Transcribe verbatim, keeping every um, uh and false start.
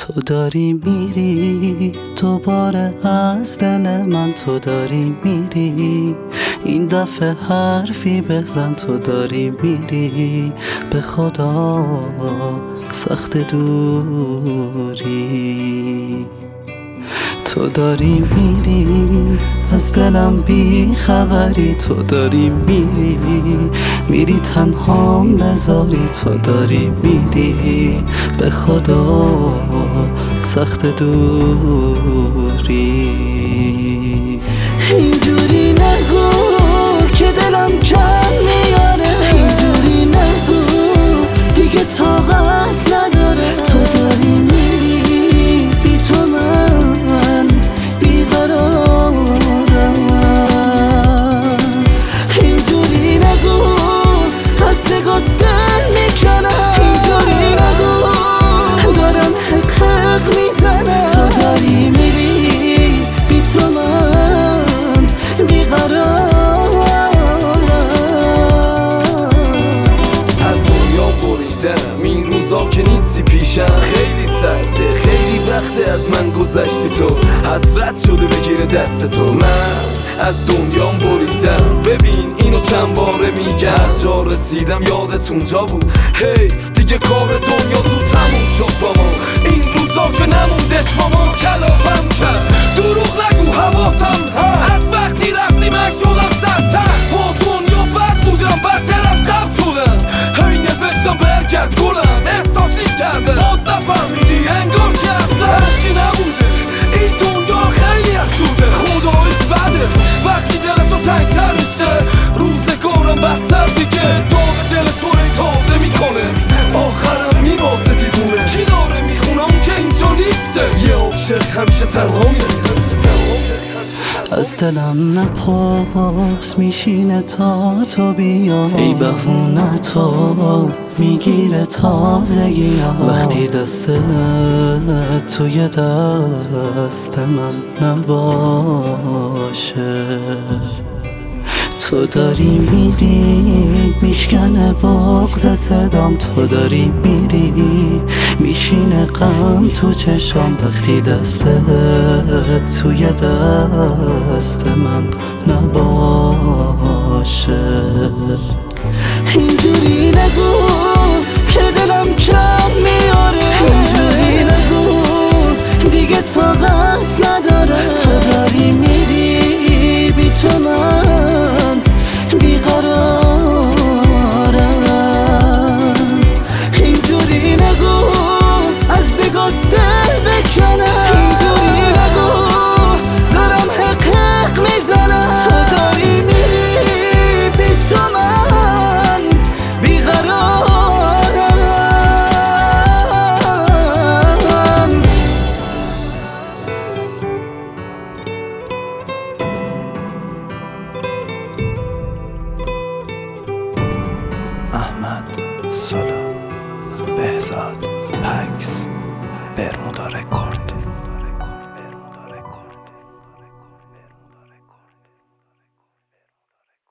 تو داری میری دوباره از دل من، تو داری میری این دفعه حرفی بزن، تو داری میری به خدا سخت دوری. تو داری میری از دلم بی خبری، تو داری میری میری تنهام بذاری، تو داری میری به خدا سخت دوری. اینجوری نگو که دلم کم میاره، اینجوری نگو دیگه طاقت نداره. تو داری میری بی تو من بیقرارم، اینجوری نگو از نگات دل میکنم، اینجوری نگو دارم حق حق میزنم. تو داری میری بی تو من بیقرارم. از دنیا بریدم این روزا که نیستی پیشم، خیلی سخته خیلی وقته از من گذشتی، تو حسرت شده بگیره دست تو. من از دنیا بریدم ببین اینو چند باره میگم، جا رسیدم یادت اونجا بود، حیف دیگه کار دنیا زود تموم شد با ما. این روزا که نموندش با ما کلافم کرد، دروغ نگو حواسم هست، از وقتی رفتی من شدم سرتر، با دنیا بد بودم بدتر از قبل شدم، هی نوشتم برگرد گلم احساسی کرده باز نفهمیدی انگار که اصلا هرچی نبوده. این دنیا خیلی افسوده خدایش بده، وقتی دل تو تنگتر میشه روزگارم بدتر دیگه، داغ دل تو ری تازه میکنه آخرم میبازه دیوونه. کی داره میخونه اون که اینجا نیسته، یه عاشق همیشه تنها میره. از دلم نپرس میشینه تا تو بیا، ای بهونه تو میگیره تازگی ها، وقتی دست توی دست من نباشه. تو داری میری میشکنه بغض صدام، تو داری میری میشینه غم تو چشام، وقتی دست توی دست من نباشه. اینجوری نگو